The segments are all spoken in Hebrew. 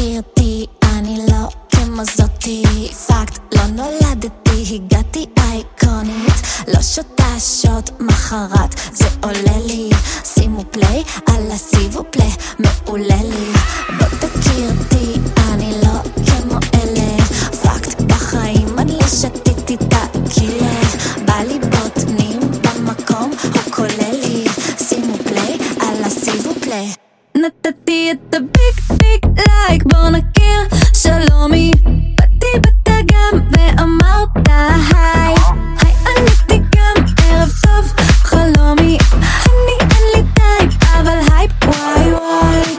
תכיר אותי, אני לא כמו זאתי. פאקט, לא נולדתי, הגעתי אייקונית. לא שותה שוט מחרת, זה עולה לי. שימו פליי על הסיבו פליי, מעולה לי. בוא תכיר אותי, אני לא כמו אלה. פאקט, בחיים אני לא שתיתי את הקילה. בא לי בוטנים במקום, הוא כולל לי. שימו פליי על הסיבו פליי. נתתי את הביג ביג לייק, בוא נכיר, שלומי. באתי בתגם ואמרת היי. היי עניתי גם, ערב טוב חלומי. אני אין לי טייפ, אבל הייפ וואי וואי.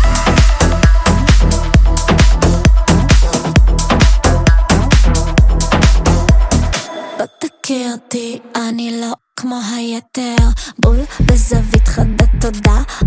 בוא תכיר אותי, אני לא כמו היתר. בול בזווית חדה תודה,